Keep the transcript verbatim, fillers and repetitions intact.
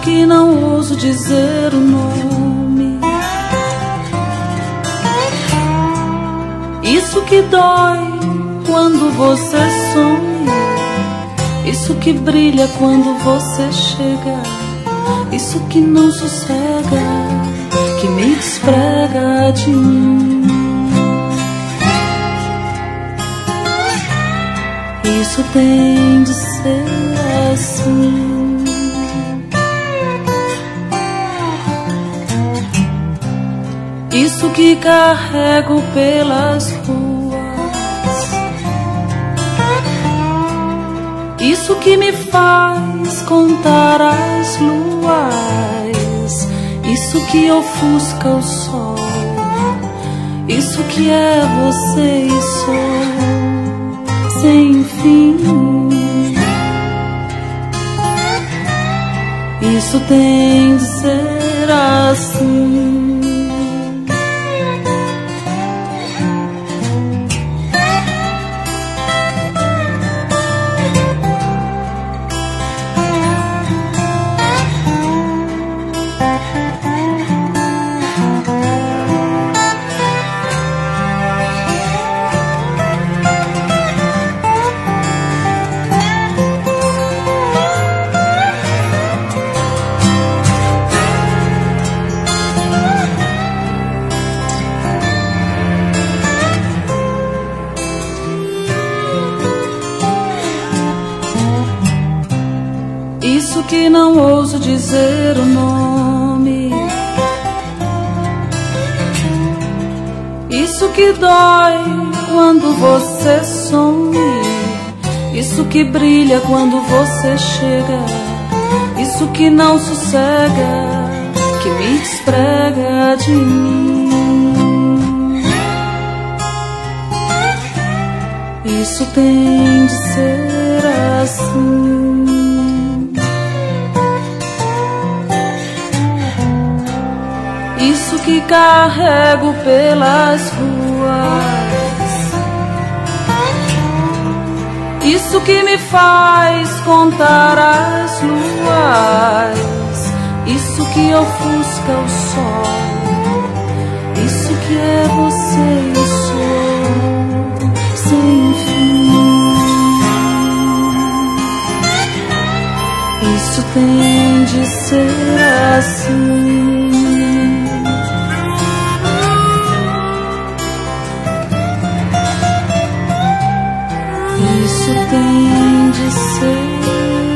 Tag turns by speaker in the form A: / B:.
A: que não ouso dizer o nome, isso que dói quando você sonha, isso que brilha quando você chega, isso que não sossega, que me desprega de mim. Isso tem de ser assim. Isso que carrego pelas ruas, isso que me faz contar as luas, isso que ofusca o sol, isso que é você e sou sem fim. Isso tem de ser assim. Isso que não ouso dizer o nome, isso que dói quando você some, isso que brilha quando você chega, isso que não sossega, que me desprega de mim. Isso tem de ser assim. Isso que carrego pelas ruas, isso que me faz contar as luas, isso que ofusca o sol, isso que é você e sou sem fim. Isso tem de ser assim. Isso tem de ser